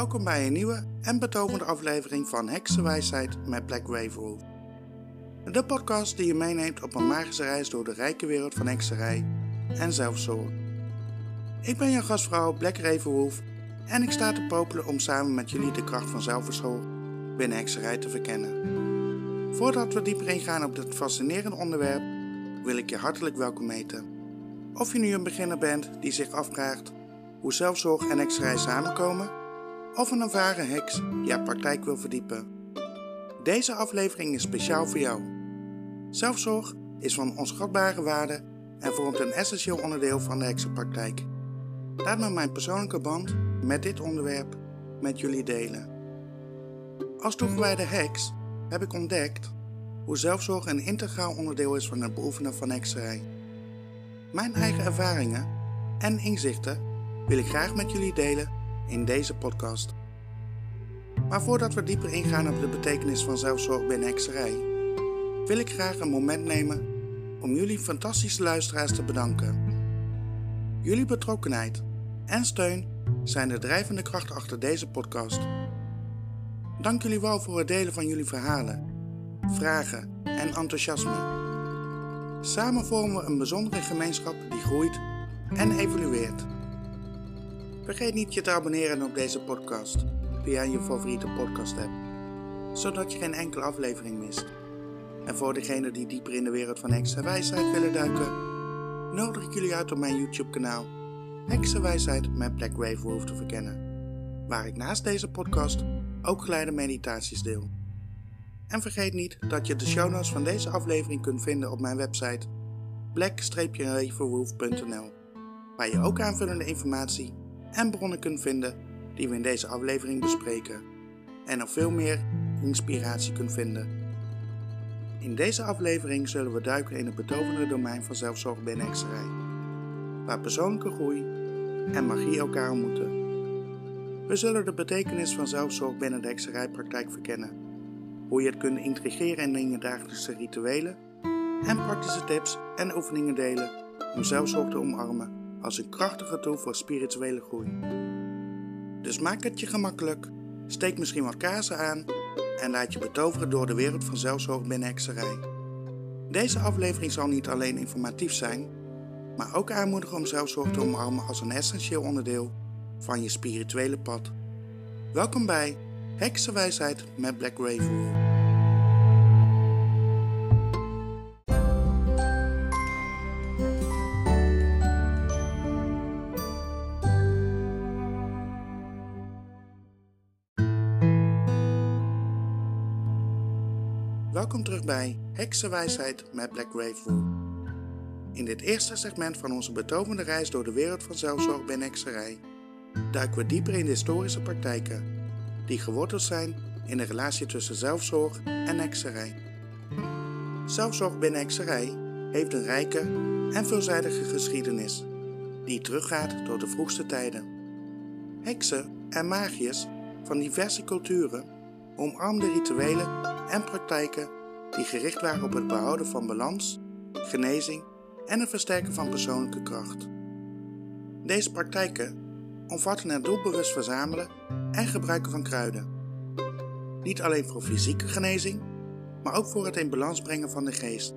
Welkom bij een nieuwe en betoverde aflevering van Heksenwijsheid met Black Ravenwolf. De podcast die je meeneemt op een magische reis door de rijke wereld van hekserij en zelfzorg. Ik ben jouw gastvrouw Black Ravenwolf en ik sta te popelen om samen met jullie de kracht van zelfzorg binnen hekserij te verkennen. Voordat we dieper ingaan op dit fascinerende onderwerp, wil ik je hartelijk welkom heten. Of je nu een beginner bent die zich afvraagt hoe zelfzorg en hekserij samenkomen, of een ervaren heks die haar praktijk wil verdiepen. Deze aflevering is speciaal voor jou. Zelfzorg is van onschatbare waarde en vormt een essentieel onderdeel van de heksenpraktijk. Laat me mijn persoonlijke band met dit onderwerp met jullie delen. Als toegewijde heks heb ik ontdekt hoe zelfzorg een integraal onderdeel is van het beoefenen van hekserij. Mijn eigen ervaringen en inzichten wil ik graag met jullie delen in deze podcast. Maar voordat we dieper ingaan op de betekenis van zelfzorg binnen hekserij, wil ik graag een moment nemen om jullie fantastische luisteraars te bedanken. Jullie betrokkenheid en steun zijn de drijvende kracht achter deze podcast. Dank jullie wel voor het delen van jullie verhalen, vragen en enthousiasme. Samen vormen we een bijzondere gemeenschap die groeit en evolueert. Vergeet niet je te abonneren op deze podcast via je favoriete podcast app, zodat je geen enkele aflevering mist. En voor degenen die dieper in de wereld van heksenwijsheid willen duiken, nodig ik jullie uit om mijn YouTube kanaal Heksenwijsheid met Black Ravenwolf te verkennen, waar ik naast deze podcast ook geleide meditaties deel. En vergeet niet dat je de show notes van deze aflevering kunt vinden op mijn website black-ravenwolf.nl, waar je ook aanvullende informatie en bronnen kunt vinden die we in deze aflevering bespreken en nog veel meer inspiratie kunt vinden. In deze aflevering zullen we duiken in het betoverde domein van zelfzorg binnen hekserij, waar persoonlijke groei en magie elkaar ontmoeten. We zullen de betekenis van zelfzorg binnen de hekserijpraktijk verkennen, hoe je het kunt integreren in je dagelijkse rituelen en praktische tips en oefeningen delen om zelfzorg te omarmen als een krachtige tool voor spirituele groei. Dus maak het je gemakkelijk, steek misschien wat kaarsen aan en laat je betoveren door de wereld van zelfzorg binnen hekserij. Deze aflevering zal niet alleen informatief zijn, maar ook aanmoedigen om zelfzorg te omarmen als een essentieel onderdeel van je spirituele pad. Welkom bij Heksenwijsheid met Black Ravenwolf. Welkom terug bij Heksenwijsheid met Black Ravenwolf. In dit eerste segment van onze betoverde reis door de wereld van zelfzorg binnen hekserij duiken we dieper in de historische praktijken die geworteld zijn in de relatie tussen zelfzorg en hekserij. Zelfzorg binnen hekserij heeft een rijke en veelzijdige geschiedenis die teruggaat tot de vroegste tijden. Heksen en magiërs van diverse culturen omarmden rituelen en praktijken die gericht waren op het behouden van balans, genezing en het versterken van persoonlijke kracht. Deze praktijken omvatten het doelbewust verzamelen en gebruiken van kruiden. Niet alleen voor fysieke genezing, maar ook voor het in balans brengen van de geest.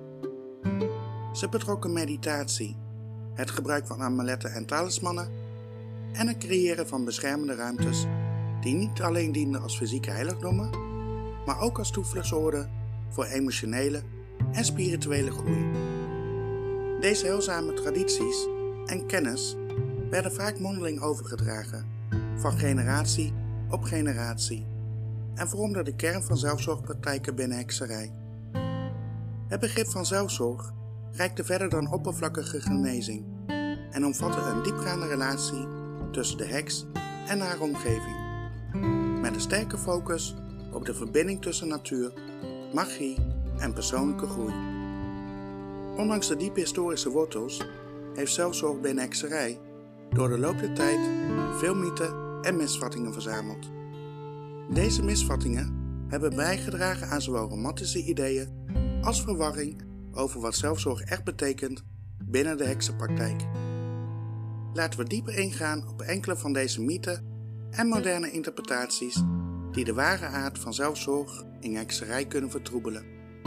Ze betrokken meditatie, het gebruik van amuletten en talismannen en het creëren van beschermende ruimtes die niet alleen dienden als fysieke heiligdommen, maar ook als toevluchtsoorden voor emotionele en spirituele groei. Deze heilzame tradities en kennis werden vaak mondeling overgedragen, van generatie op generatie, en vormden de kern van zelfzorgpraktijken binnen hekserij. Het begrip van zelfzorg reikte verder dan oppervlakkige genezing en omvatte een diepgaande relatie tussen de heks en haar omgeving, met een sterke focus op de verbinding tussen natuur, magie en persoonlijke groei. Ondanks de diepe historische wortels heeft zelfzorg binnen hekserij door de loop der tijd veel mythen en misvattingen verzameld. Deze misvattingen hebben bijgedragen aan zowel romantische ideeën als verwarring over wat zelfzorg echt betekent binnen de heksenpraktijk. Laten we dieper ingaan op enkele van deze mythen en moderne interpretaties die de ware aard van zelfzorg in hekserij kunnen vertroebelen.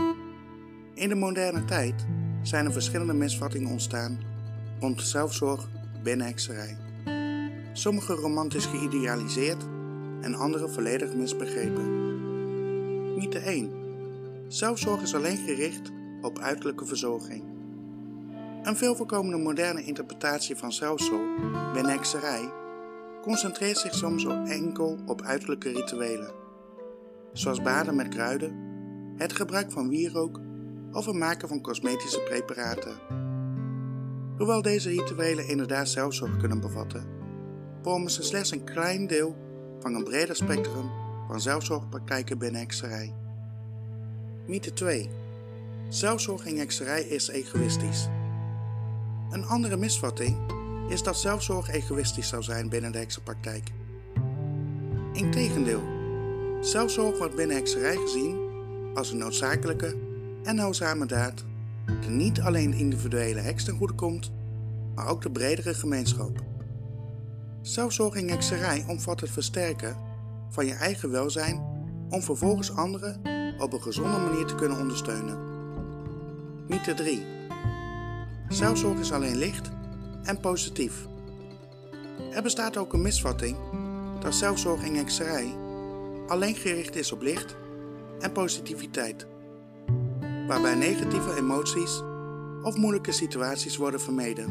In de moderne tijd zijn er verschillende misvattingen ontstaan rond de zelfzorg binnen hekserij. Sommige romantisch geïdealiseerd en andere volledig misbegrepen. Mythe 1. Zelfzorg is alleen gericht op uiterlijke verzorging. Een veel voorkomende moderne interpretatie van zelfzorg binnen hekserij concentreert zich soms enkel op uiterlijke rituelen, zoals baden met kruiden, het gebruik van wierook of het maken van cosmetische preparaten. Hoewel deze rituelen inderdaad zelfzorg kunnen bevatten, vormen ze slechts een klein deel van een breder spectrum van zelfzorgpraktijken binnen hekserij. Mythe 2. Zelfzorg in hekserij is egoïstisch. Een andere misvatting is dat zelfzorg egoïstisch zou zijn binnen de heksenpraktijk. Integendeel, zelfzorg wordt binnen hekserij gezien als een noodzakelijke en heilzame daad die niet alleen de individuele heks ten goede komt, maar ook de bredere gemeenschap. Zelfzorg in hekserij omvat het versterken van je eigen welzijn om vervolgens anderen op een gezonde manier te kunnen ondersteunen. Mythe 3. Zelfzorg is alleen licht en positief. Er bestaat ook een misvatting dat zelfzorg in hekserij alleen gericht is op licht en positiviteit, waarbij negatieve emoties of moeilijke situaties worden vermeden.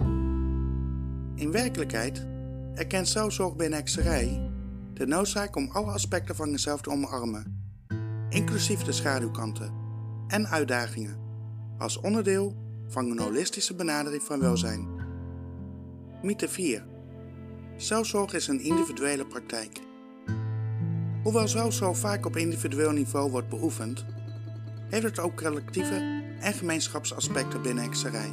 In werkelijkheid erkent zelfzorg binnen hekserij de noodzaak om alle aspecten van jezelf te omarmen, inclusief de schaduwkanten en uitdagingen, als onderdeel van een holistische benadering van welzijn. Mythe 4. Zelfzorg is een individuele praktijk. Hoewel zelfzorg vaak op individueel niveau wordt beoefend, heeft het ook collectieve en gemeenschapsaspecten binnen hekserij.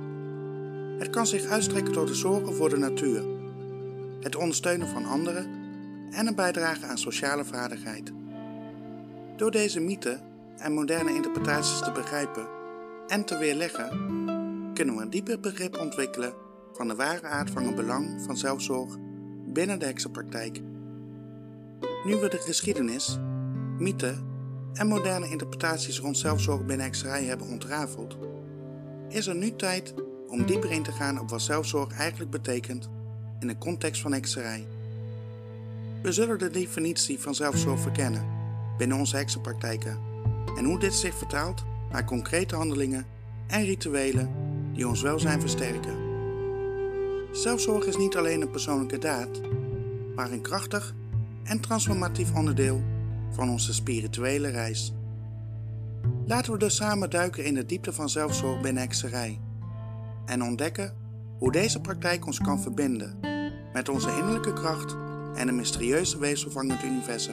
Het kan zich uitstrekken tot het zorgen voor de natuur, het ondersteunen van anderen en een bijdrage aan sociale vaardigheid. Door deze mythe en moderne interpretaties te begrijpen en te weerleggen, kunnen we een dieper begrip ontwikkelen van de ware aard van het belang van zelfzorg binnen de heksenpraktijk. Nu we de geschiedenis, mythe en moderne interpretaties rond zelfzorg binnen hekserij hebben ontrafeld, is er nu tijd om dieper in te gaan op wat zelfzorg eigenlijk betekent in de context van hekserij. We zullen de definitie van zelfzorg verkennen binnen onze heksenpraktijken en hoe dit zich vertaalt naar concrete handelingen en rituelen die ons welzijn versterken. Zelfzorg is niet alleen een persoonlijke daad, maar een krachtig en transformatief onderdeel van onze spirituele reis. Laten we dus samen duiken in de diepte van zelfzorg binnen hekserij en ontdekken hoe deze praktijk ons kan verbinden met onze innerlijke kracht en een mysterieuze weefsel van het universum.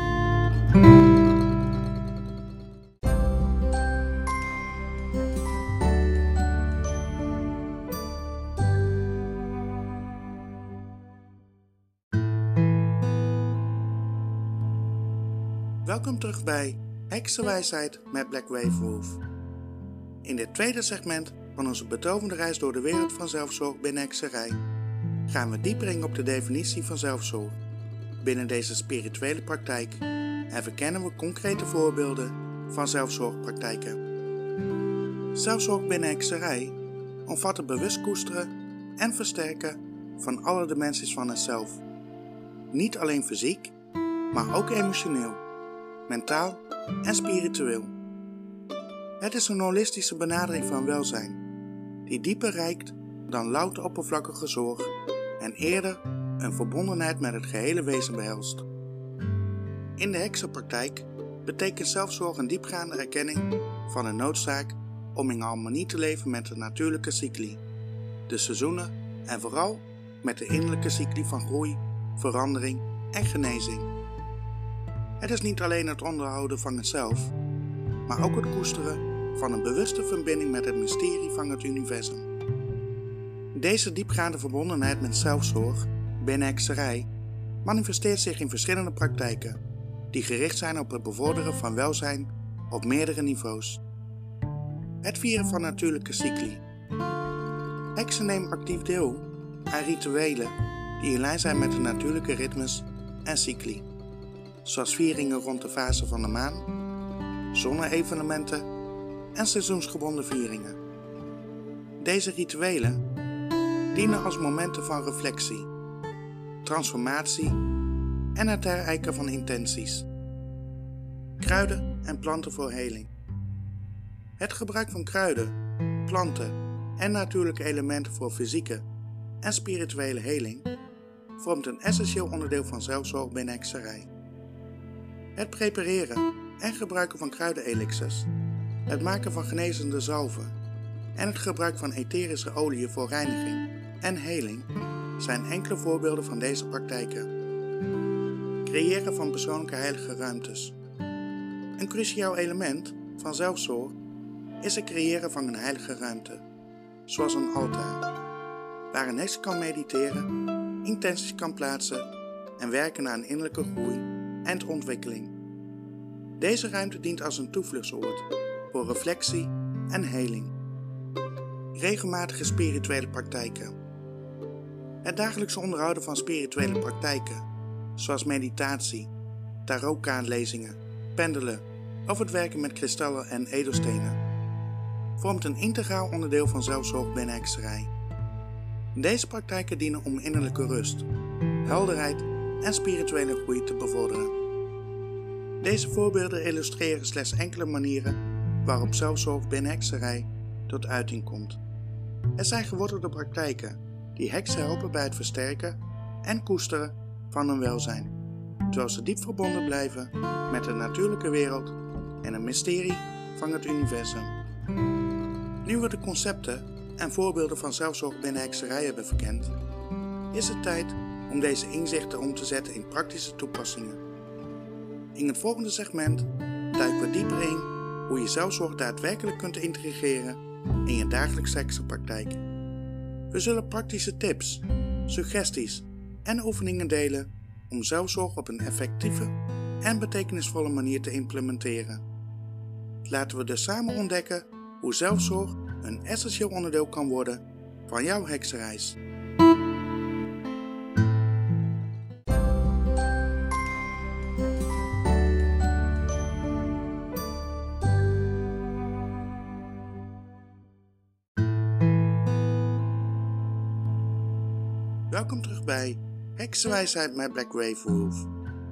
Welkom terug bij Heksenwijsheid met Black Wolf. In dit tweede segment van onze betovende reis door de wereld van zelfzorg binnen hekserij gaan we dieper in op de definitie van zelfzorg binnen deze spirituele praktijk en verkennen we concrete voorbeelden van zelfzorgpraktijken. Zelfzorg binnen hekserij omvat het bewust koesteren en versterken van alle dimensies van het zelf. Niet alleen fysiek, maar ook emotioneel, mentaal en spiritueel. Het is een holistische benadering van welzijn, die dieper reikt dan louter oppervlakkige zorg en eerder een verbondenheid met het gehele wezen behelst. In de heksenpraktijk betekent zelfzorg een diepgaande erkenning van de noodzaak om in harmonie te leven met de natuurlijke cycli, de seizoenen en vooral met de innerlijke cycli van groei, verandering en genezing. Het is niet alleen het onderhouden van het zelf, maar ook het koesteren van een bewuste verbinding met het mysterie van het universum. Deze diepgaande verbondenheid met zelfzorg binnen hekserij manifesteert zich in verschillende praktijken, die gericht zijn op het bevorderen van welzijn op meerdere niveaus. Het vieren van natuurlijke cycli. Heksen nemen actief deel aan rituelen die in lijn zijn met de natuurlijke ritmes en cycli, zoals vieringen rond de fase van de maan, zonne-evenementen en seizoensgebonden vieringen. Deze rituelen dienen als momenten van reflectie, transformatie en het herijken van intenties. Kruiden en planten voor heling. Het gebruik van kruiden, planten en natuurlijke elementen voor fysieke en spirituele heling vormt een essentieel onderdeel van zelfzorg binnen hekserij. Het prepareren en gebruiken van kruidenelixirs, het maken van genezende zalven en het gebruik van etherische oliën voor reiniging en heling zijn enkele voorbeelden van deze praktijken. Creëren van persoonlijke heilige ruimtes. Een cruciaal element van zelfzorg is het creëren van een heilige ruimte, zoals een altaar, waar een heks kan mediteren, intenties kan plaatsen en werken aan innerlijke groei en ontwikkeling. Deze ruimte dient als een toevluchtsoord voor reflectie en heling. Regelmatige spirituele praktijken. Het dagelijkse onderhouden van spirituele praktijken, zoals meditatie, tarotkaartlezingen, pendelen of het werken met kristallen en edelstenen, vormt een integraal onderdeel van zelfzorg binnen hekserij. Deze praktijken dienen om innerlijke rust, helderheid en spirituele groei te bevorderen. Deze voorbeelden illustreren slechts enkele manieren waarop zelfzorg binnen hekserij tot uiting komt. Het zijn gewortelde praktijken die heksen helpen bij het versterken en koesteren van hun welzijn, terwijl ze diep verbonden blijven met de natuurlijke wereld en het mysterie van het universum. Nu we de concepten en voorbeelden van zelfzorg binnen hekserij hebben verkend, is het tijd om deze inzichten om te zetten in praktische toepassingen. In het volgende segment duiken we dieper in hoe je zelfzorg daadwerkelijk kunt integreren in je dagelijkse heksenpraktijk. We zullen praktische tips, suggesties en oefeningen delen om zelfzorg op een effectieve en betekenisvolle manier te implementeren. Laten we dus samen ontdekken hoe zelfzorg een essentieel onderdeel kan worden van jouw heksenreis. Welkom terug bij Heksenwijsheid met Black Wolf.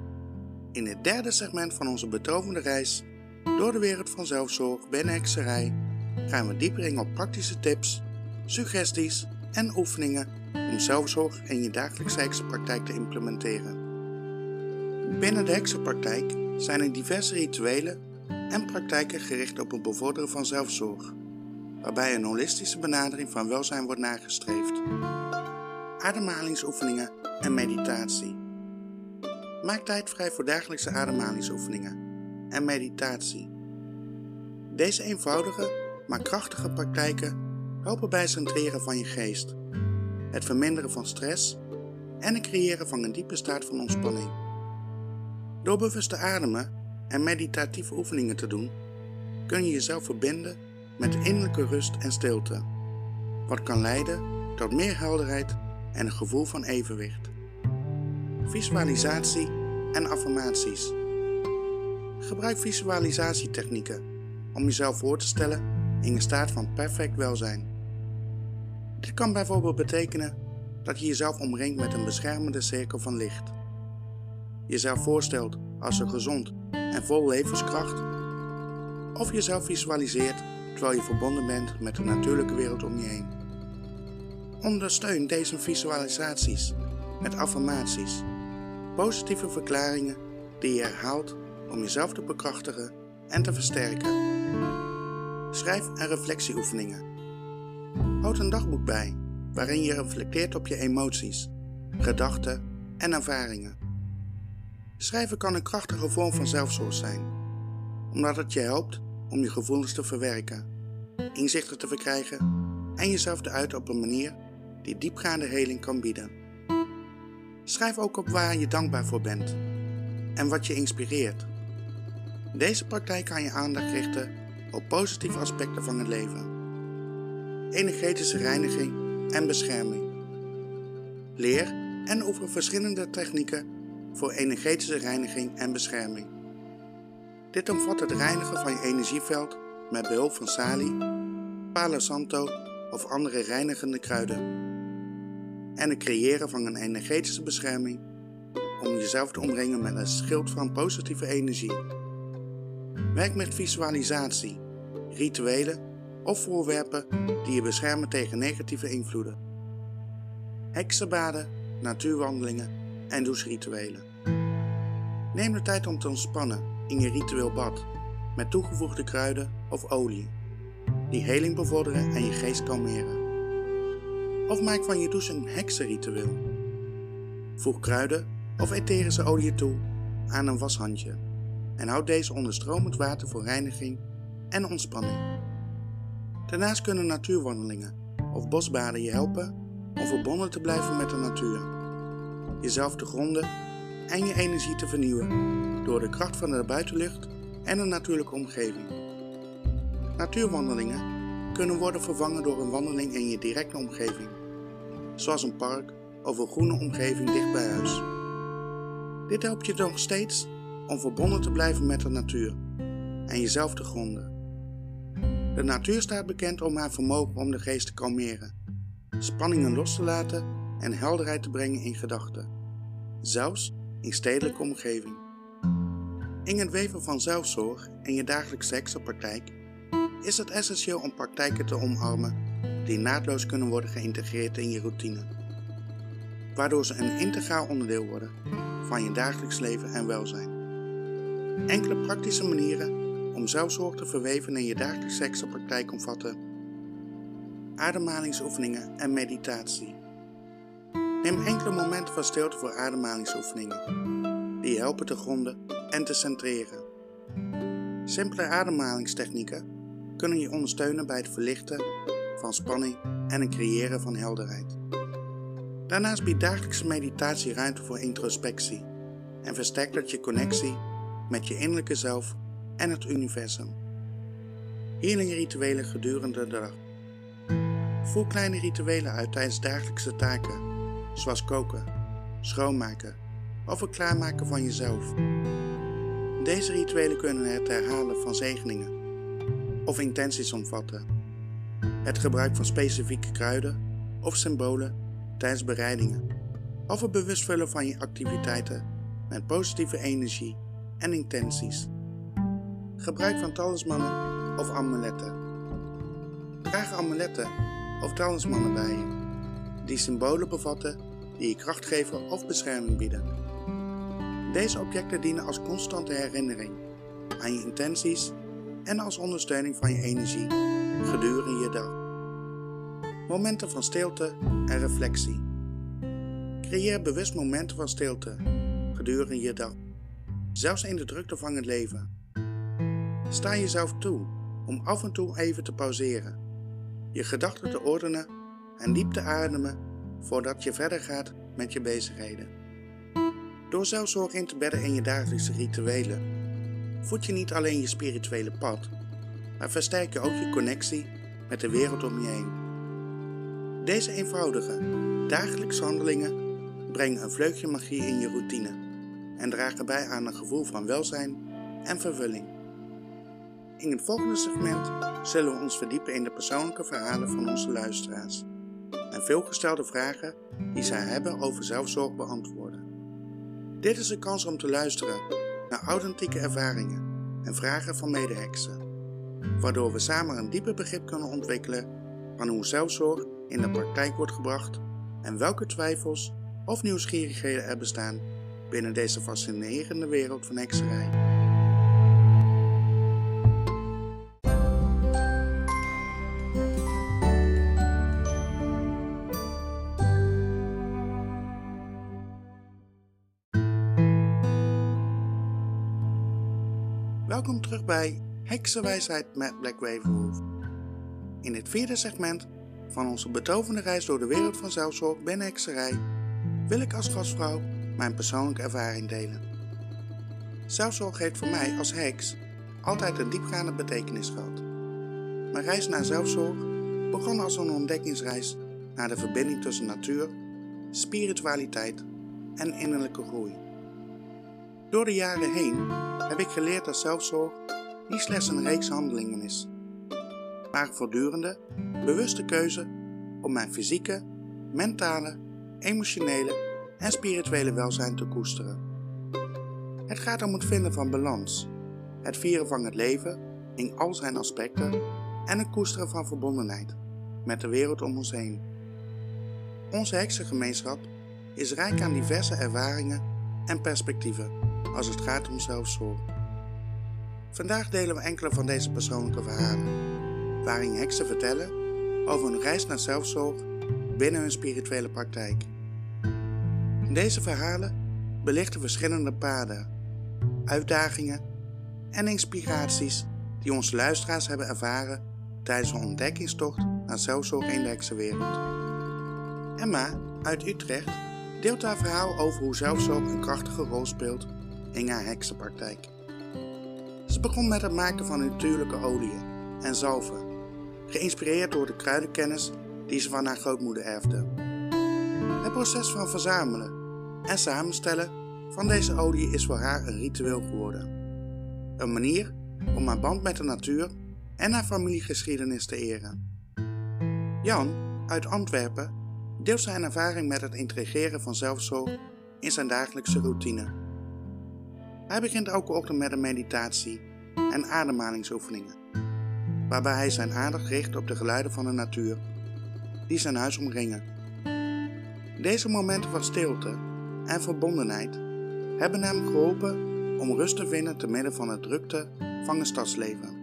In het derde segment van onze betoverde reis door de wereld van zelfzorg binnen hekserij gaan we dieper in op praktische tips, suggesties en oefeningen om zelfzorg in je dagelijkse heksenpraktijk te implementeren. Binnen de heksenpraktijk zijn er diverse rituelen en praktijken gericht op het bevorderen van zelfzorg, waarbij een holistische benadering van welzijn wordt nagestreefd. Ademhalingsoefeningen en meditatie. Maak tijd vrij voor dagelijkse ademhalingsoefeningen en meditatie. Deze eenvoudige, maar krachtige praktijken helpen bij het centreren van je geest, het verminderen van stress en het creëren van een diepe staat van ontspanning. Door bewust te ademen en meditatieve oefeningen te doen, kun je jezelf verbinden met innerlijke rust en stilte, wat kan leiden tot meer helderheid en een gevoel van evenwicht. Visualisatie en affirmaties. Gebruik visualisatietechnieken om jezelf voor te stellen in een staat van perfect welzijn. Dit kan bijvoorbeeld betekenen dat je jezelf omringt met een beschermende cirkel van licht, jezelf voorstelt als een gezond en vol levenskracht, of jezelf visualiseert terwijl je verbonden bent met de natuurlijke wereld om je heen. Ondersteun deze visualisaties met affirmaties, positieve verklaringen die je herhaalt om jezelf te bekrachtigen en te versterken. Schrijf- en reflectieoefeningen. Houd een dagboek bij waarin je reflecteert op je emoties, gedachten en ervaringen. Schrijven kan een krachtige vorm van zelfzorg zijn, omdat het je helpt om je gevoelens te verwerken, inzichten te verkrijgen en jezelf te uiten op een manier die diepgaande heling kan bieden. Schrijf ook op waar je dankbaar voor bent en wat je inspireert. Deze praktijk kan je aandacht richten op positieve aspecten van het leven. Energetische reiniging en bescherming. Leer en oefen verschillende technieken voor energetische reiniging en bescherming. Dit omvat het reinigen van je energieveld met behulp van salie, palo santo of andere reinigende kruiden. En het creëren van een energetische bescherming om jezelf te omringen met een schild van positieve energie. Werk met visualisatie, rituelen of voorwerpen die je beschermen tegen negatieve invloeden. Heksenbaden, natuurwandelingen en doucherituelen. Neem de tijd om te ontspannen in je ritueel bad met toegevoegde kruiden of olie die heling bevorderen en je geest kalmeren. Of maak van je douche een heksenritueel. Voeg kruiden of etherische olie toe aan een washandje en houd deze onder stromend water voor reiniging en ontspanning. Daarnaast kunnen natuurwandelingen of bosbaden je helpen om verbonden te blijven met de natuur, jezelf te gronden en je energie te vernieuwen door de kracht van de buitenlucht en een natuurlijke omgeving. Natuurwandelingen kunnen worden vervangen door een wandeling in je directe omgeving, zoals een park of een groene omgeving dicht bij huis. Dit helpt je nog steeds om verbonden te blijven met de natuur en jezelf te gronden. De natuur staat bekend om haar vermogen om de geest te kalmeren, spanningen los te laten en helderheid te brengen in gedachten, zelfs in stedelijke omgeving. In het weven van zelfzorg en je dagelijkse heksenpraktijk is het essentieel om praktijken te omarmen die naadloos kunnen worden geïntegreerd in je routine, waardoor ze een integraal onderdeel worden van je dagelijks leven en welzijn. Enkele praktische manieren om zelfzorg te verweven in je dagelijkse heksenpraktijk omvatten ademhalingsoefeningen en meditatie. Neem enkele momenten van stilte voor ademhalingsoefeningen die je helpen te gronden en te centreren. Simpele ademhalingstechnieken kunnen je ondersteunen bij het verlichten van spanning en het creëren van helderheid. Daarnaast biedt dagelijkse meditatie ruimte voor introspectie en versterkt het je connectie met je innerlijke zelf en het universum. Healing-rituelen gedurende de dag. Voer kleine rituelen uit tijdens dagelijkse taken, zoals koken, schoonmaken of het klaarmaken van jezelf. Deze rituelen kunnen het herhalen van zegeningen of intenties omvatten, het gebruik van specifieke kruiden of symbolen tijdens bereidingen, of het bewust vullen van je activiteiten met positieve energie en intenties. Gebruik van talismannen of amuletten. Draag amuletten of talismannen bij je, die symbolen bevatten die je kracht geven of bescherming bieden. Deze objecten dienen als constante herinnering aan je intenties en als ondersteuning van je energie gedurende je dag. Momenten van stilte en reflectie. Creëer bewust momenten van stilte gedurende je dag, zelfs in de drukte van het leven. Sta jezelf toe om af en toe even te pauzeren, je gedachten te ordenen en diep te ademen voordat je verder gaat met je bezigheden. Door zelfzorg in te bedden in je dagelijkse rituelen, voed je niet alleen je spirituele pad, maar versterk je ook je connectie met de wereld om je heen. Deze eenvoudige, dagelijkse handelingen brengen een vleugje magie in je routine en dragen bij aan een gevoel van welzijn en vervulling. In het volgende segment zullen we ons verdiepen in de persoonlijke verhalen van onze luisteraars en veelgestelde vragen die zij hebben over zelfzorg beantwoorden. Dit is een kans om te luisteren naar authentieke ervaringen en vragen van medeheksen, waardoor we samen een dieper begrip kunnen ontwikkelen van hoe zelfzorg in de praktijk wordt gebracht en welke twijfels of nieuwsgierigheden er bestaan binnen deze fascinerende wereld van hekserij. Welkom terug bij Heksenwijsheid met Black Ravenwolf. In dit vierde segment van onze betoverende reis door de wereld van zelfzorg binnen hekserij wil ik als gastvrouw mijn persoonlijke ervaring delen. Zelfzorg heeft voor mij als heks altijd een diepgaande betekenis gehad. Mijn reis naar zelfzorg begon als een ontdekkingsreis naar de verbinding tussen natuur, spiritualiteit en innerlijke groei. Door de jaren heen heb ik geleerd dat zelfzorg niet slechts een reeks handelingen is, maar een voortdurende, bewuste keuze om mijn fysieke, mentale, emotionele en spirituele welzijn te koesteren. Het gaat om het vinden van balans, het vieren van het leven in al zijn aspecten en het koesteren van verbondenheid met de wereld om ons heen. Onze heksengemeenschap is rijk aan diverse ervaringen en perspectieven als het gaat om zelfzorg. Vandaag delen we enkele van deze persoonlijke verhalen, waarin heksen vertellen over hun reis naar zelfzorg binnen hun spirituele praktijk. Deze verhalen belichten verschillende paden, uitdagingen en inspiraties die onze luisteraars hebben ervaren tijdens een ontdekkingstocht naar zelfzorg in de heksenwereld. Emma uit Utrecht deelt haar verhaal over hoe zelfzorg een krachtige rol speelt in haar heksenpraktijk. Ze begon met het maken van natuurlijke oliën en zalven, geïnspireerd door de kruidenkennis die ze van haar grootmoeder erfde. Het proces van verzamelen en samenstellen van deze olie is voor haar een ritueel geworden. Een manier om haar band met de natuur en haar familiegeschiedenis te eren. Jan uit Antwerpen deelt zijn ervaring met het integreren van zelfzorg in zijn dagelijkse routine. Hij begint elke ochtend met een meditatie en ademhalingsoefeningen, waarbij hij zijn aandacht richt op de geluiden van de natuur die zijn huis omringen. Deze momenten van stilte en verbondenheid hebben hem geholpen om rust te vinden te midden van de drukte van het stadsleven.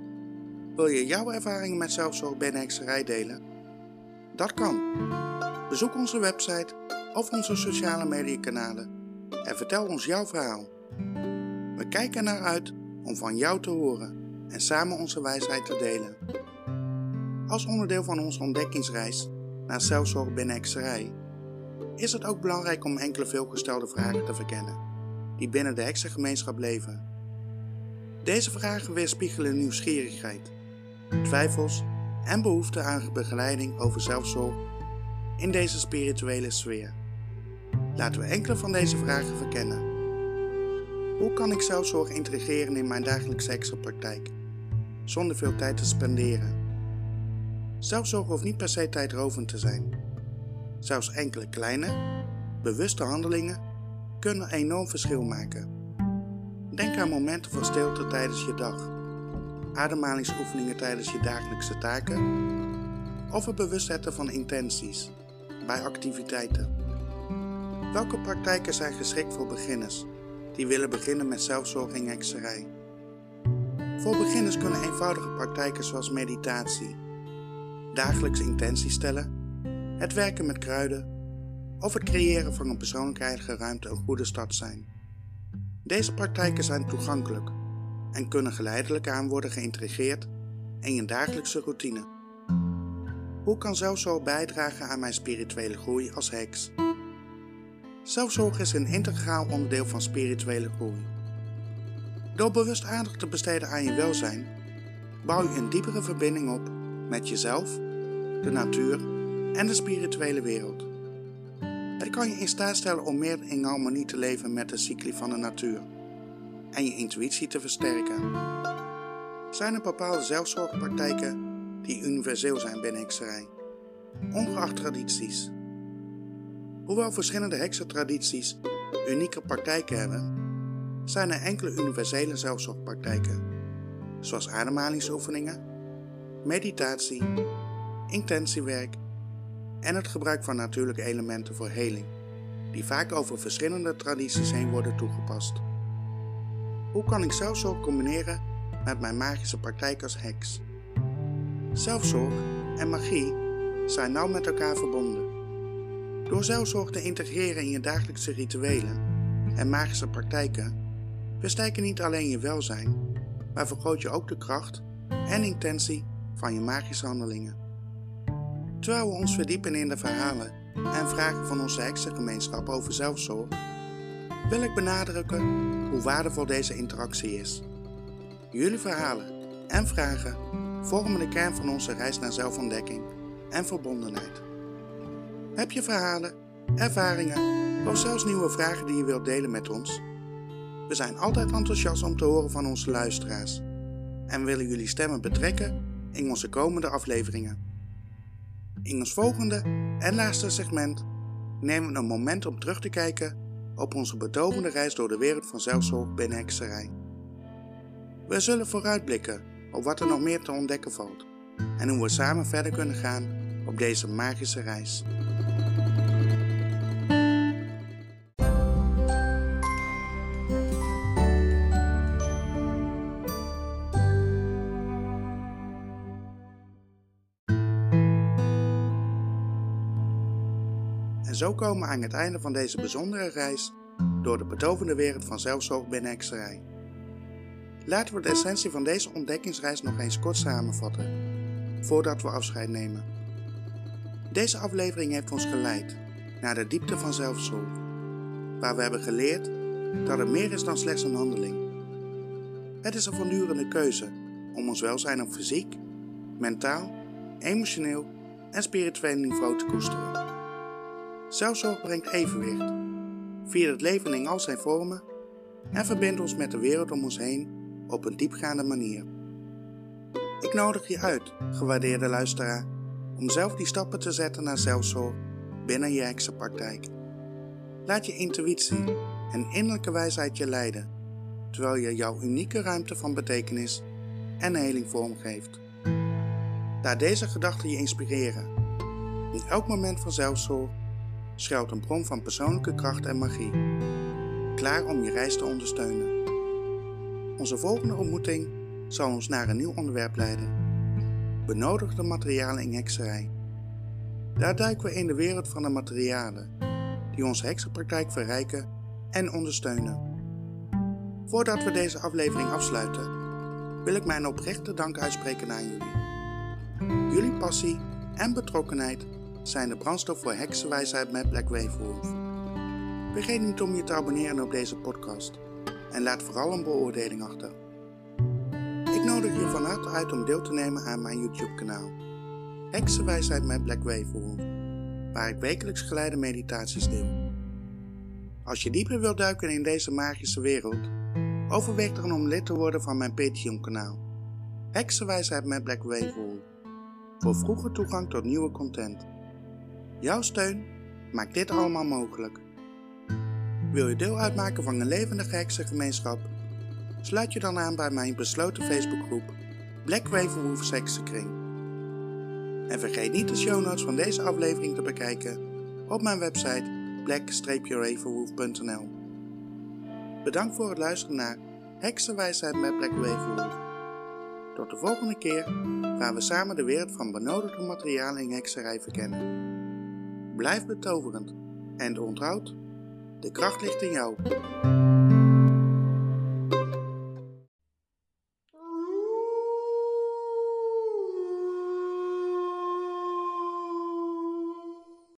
Wil je jouw ervaringen met zelfzorg binnen hekserij delen? Dat kan. Bezoek onze website of onze sociale mediakanalen en vertel ons jouw verhaal. We kijken naar uit om van jou te horen en samen onze wijsheid te delen. Als onderdeel van onze ontdekkingsreis naar zelfzorg binnen hekserij is het ook belangrijk om enkele veelgestelde vragen te verkennen die binnen de heksengemeenschap leven. Deze vragen weerspiegelen nieuwsgierigheid, twijfels en behoefte aan begeleiding over zelfzorg in deze spirituele sfeer. Laten we enkele van deze vragen verkennen. Hoe kan ik zelfzorg integreren in mijn dagelijkse heksenpraktijk, zonder veel tijd te spenderen? Zelfzorg hoeft niet per se tijdrovend te zijn. Zelfs enkele kleine, bewuste handelingen kunnen een enorm verschil maken. Denk aan momenten van stilte tijdens je dag, ademhalingsoefeningen tijdens je dagelijkse taken of het bewust zetten van intenties bij activiteiten. Welke praktijken zijn geschikt voor beginners die willen beginnen met zelfzorg in hekserij? Voor beginners kunnen eenvoudige praktijken zoals meditatie, dagelijks intenties stellen, het werken met kruiden of het creëren van een persoonlijke eigen ruimte een goede start zijn. Deze praktijken zijn toegankelijk en kunnen geleidelijk aan worden geïntegreerd in je dagelijkse routine. Hoe kan zelfzorg bijdragen aan mijn spirituele groei als heks? Zelfzorg is een integraal onderdeel van spirituele groei. Door bewust aandacht te besteden aan je welzijn, bouw je een diepere verbinding op met jezelf, de natuur en de spirituele wereld. Het kan je in staat stellen om meer in harmonie te leven met de cycli van de natuur en je intuïtie te versterken. Zijn er bepaalde zelfzorgpraktijken die universeel zijn binnen hekserij, ongeacht tradities? Hoewel verschillende heksentradities unieke praktijken hebben, zijn er enkele universele zelfzorgpraktijken, zoals ademhalingsoefeningen, meditatie, intentiewerk en het gebruik van natuurlijke elementen voor heling, die vaak over verschillende tradities heen worden toegepast. Hoe kan ik zelfzorg combineren met mijn magische praktijk als heks? Zelfzorg en magie zijn nauw met elkaar verbonden. Door zelfzorg te integreren in je dagelijkse rituelen en magische praktijken, versterk je niet alleen je welzijn, maar vergroot je ook de kracht en intentie van je magische handelingen. Terwijl we ons verdiepen in de verhalen en vragen van onze heksengemeenschap over zelfzorg, wil ik benadrukken hoe waardevol deze interactie is. Jullie verhalen en vragen vormen de kern van onze reis naar zelfontdekking en verbondenheid. Heb je verhalen, ervaringen of zelfs nieuwe vragen die je wilt delen met ons? We zijn altijd enthousiast om te horen van onze luisteraars en willen jullie stemmen betrekken in onze komende afleveringen. In ons volgende en laatste segment nemen we een moment om terug te kijken op onze betovende reis door de wereld van zelfzorg binnen hekserij. We zullen vooruitblikken op wat er nog meer te ontdekken valt en hoe we samen verder kunnen gaan op deze magische reis. En zo komen we aan het einde van deze bijzondere reis door de betovende wereld van zelfzorg binnen hekserij. Laten we de essentie van deze ontdekkingsreis nog eens kort samenvatten, voordat we afscheid nemen. Deze aflevering heeft ons geleid naar de diepte van zelfzorg, waar we hebben geleerd dat het meer is dan slechts een handeling. Het is een voortdurende keuze om ons welzijn op fysiek, mentaal, emotioneel en spiritueel niveau te koesteren. Zelfzorg brengt evenwicht, viert het leven in al zijn vormen en verbindt ons met de wereld om ons heen op een diepgaande manier. Ik nodig je uit, gewaardeerde luisteraar, om zelf die stappen te zetten naar zelfzorg binnen je heksenpraktijk. Laat je intuïtie en innerlijke wijsheid je leiden, terwijl je jouw unieke ruimte van betekenis en heling vormgeeft. Laat deze gedachten je inspireren. In elk moment van zelfzorg schuilt een bron van persoonlijke kracht en magie, klaar om je reis te ondersteunen. Onze volgende ontmoeting zal ons naar een nieuw onderwerp leiden: benodigde materialen in hekserij. Daar duiken we in de wereld van de materialen, die onze heksenpraktijk verrijken en ondersteunen. Voordat we deze aflevering afsluiten, wil ik mijn oprechte dank uitspreken aan jullie. Jullie passie en betrokkenheid zijn de brandstof voor heksenwijsheid met Black Waverwolf. Vergeet niet om je te abonneren op deze podcast en laat vooral een beoordeling achter. Ik nodig je van harte uit om deel te nemen aan mijn YouTube kanaal Heksenwijsheid met Black Waverwolf, waar ik wekelijks geleide meditaties deel. Als je dieper wilt duiken in deze magische wereld, overweeg dan om lid te worden van mijn Patreon kanaal Heksenwijsheid met Black Waverwolf, voor vroege toegang tot nieuwe content. Jouw steun maakt dit allemaal mogelijk. Wil je deel uitmaken van een levendige heksengemeenschap? Sluit je dan aan bij mijn besloten Facebookgroep Black Waverwolf Heksenkring. En vergeet niet de show notes van deze aflevering te bekijken op mijn website black-waverwolf.nl. Bedankt voor het luisteren naar Heksenwijsheid met Black Waverwolf. Tot de volgende keer gaan we samen de wereld van benodigde materialen in hekserij verkennen. Blijf betoverend en onthoud, de kracht ligt in jou.